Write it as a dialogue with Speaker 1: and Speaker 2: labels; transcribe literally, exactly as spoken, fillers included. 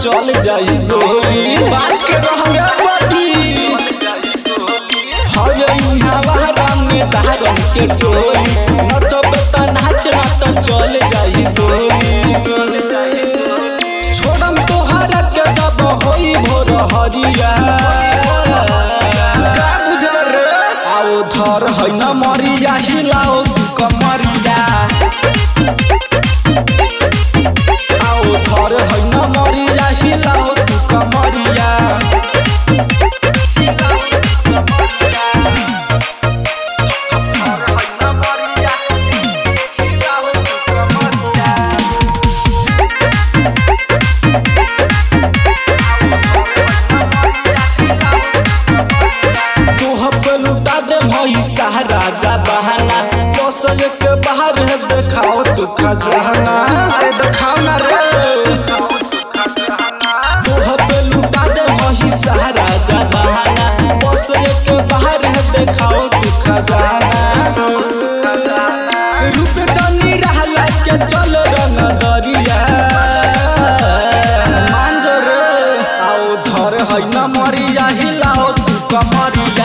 Speaker 1: चल जाई गोली बाज के रहंगे बबी हवे इहावा रंग धारन के टोली नचब त नाच ना त चल जाई गोली छोड़म तोहर के जब होई भोर हरिया का बुझल रे आओ धर है न मरिया हिलाओ तू कमरिया आओ धर है न मरिया हिलाओ तू कमरिया राजा बहाना बसल के बाहर है देखाओ तू खजाना अरे दिखाओ ना रे तोह पे लुटा दे महिषा राजा बहाना बसल के बाहर है देखाओ तू खजाना रूप जानी रहला के चल रंग दरिया मान जो रे आओ धर है न मरिया हिलाओ तू कमरिया